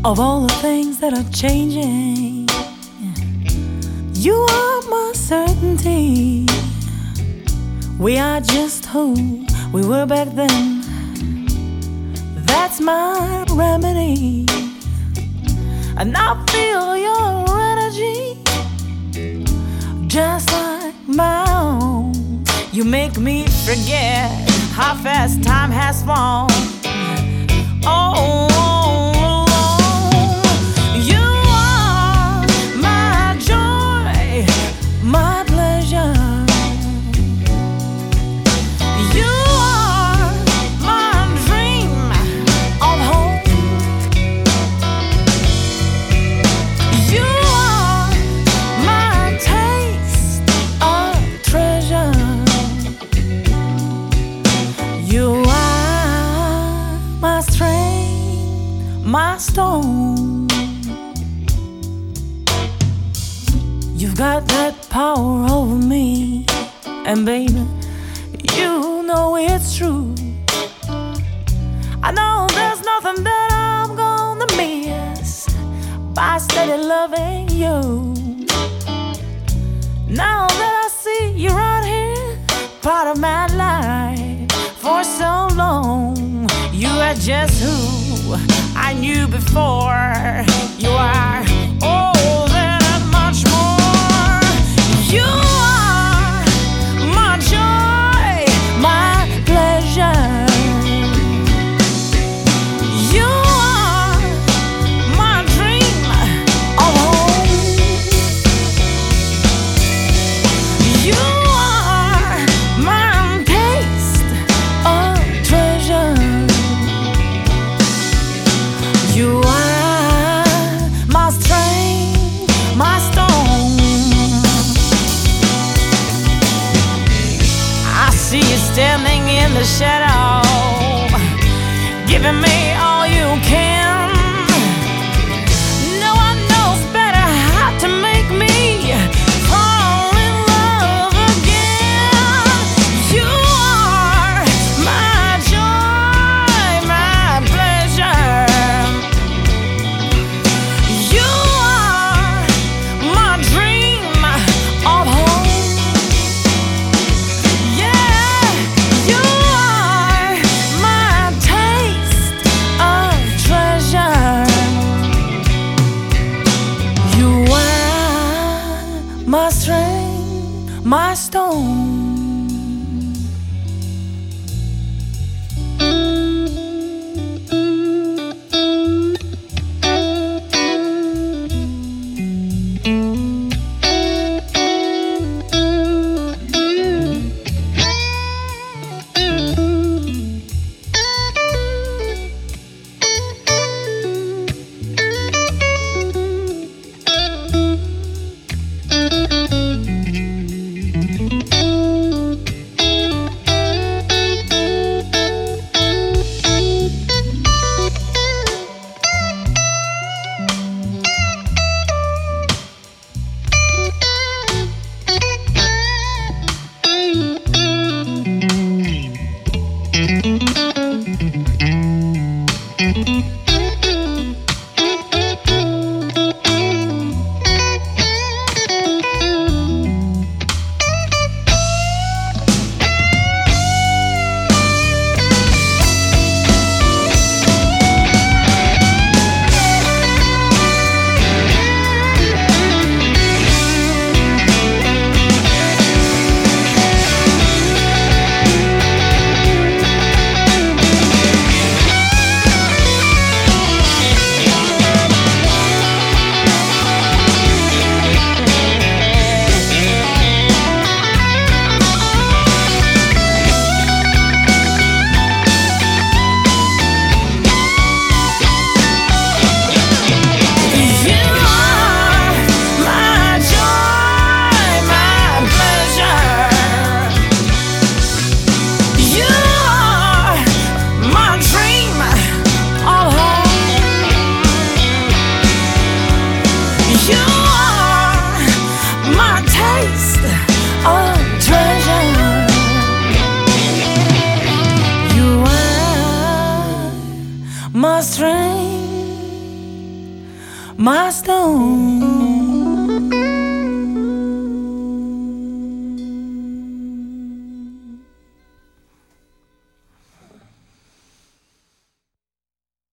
Of all the things that are changing, you are my certainty. We are just who we were back then. That's my remedy. And I feel your energy just like my own. You make me forget how fast time has flown. Oh, you are my joy, my pleasure. You are my dream of home. You are my taste of treasure. You are my strength, my stone. You've got that power over me, and baby, you know it's true. I know there's nothing that I'm gonna miss by steady loving you. Now that I see you right here, part of my life for so long, you are just who I knew before. You are all that much more. You are my joy, my pleasure. You are my dream of home. You are my taste of treasure. You are my strength, my stone. I see you standing in the shadow, giving me all you can. No one knows better how to make me fall in love again. You are my joy, my pleasure. You are my dream of home. Yeah, you are my taste of treasure. You are my strength, my stone. my strength, my stone.